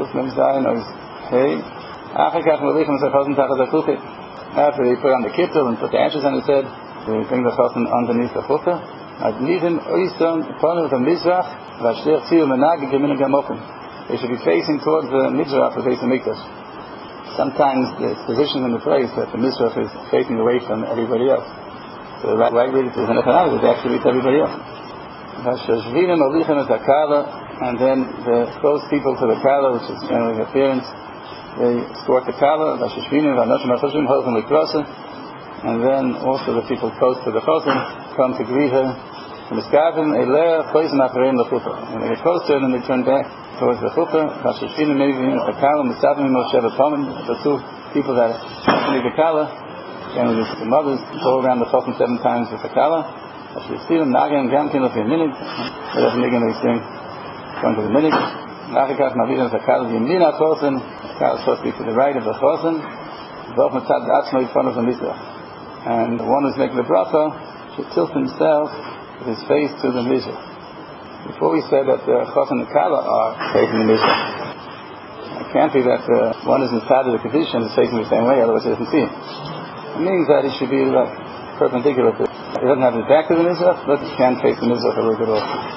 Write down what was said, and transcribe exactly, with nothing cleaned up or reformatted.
Kuf Mem Zayin or Hey. After they put on the kittel and put the ashes on his head, they bring the chosin underneath the chuppah. They should be facing towards the mizrach, the base of mikdash. Sometimes it's positioned in the place that the mizrach is facing away from everybody else. So the right, right way to do it is actually to everybody else. And then the close people to the kala, which is generally the appearance, they escort the kala, and then also the people close to the chosin come to greet her. When they get close to her, then they turn back towards the chuppah. The two people that accompany the kala, and the mothers go around the chosin seven times with the kala. They see them nagen gamkin of a minute. They have to going to the minute. Nachikach Mavidan Zakal Yemina Chosin, Zakal is supposed to be to the right of the Chosin, both Matzad Atzma in front of the Mizrach. And the one who's making the bracha should tilt himself with his face to the Mizrach. Before we said that the Chosin and the Kala are facing the Mizrach. It can't be that the one is inside of the Kaddish and is facing the same way, otherwise he doesn't see him. It means that he should be like perpendicular to it. He doesn't have his back to the Mizrach, but he can face the Mizrach a little bit also.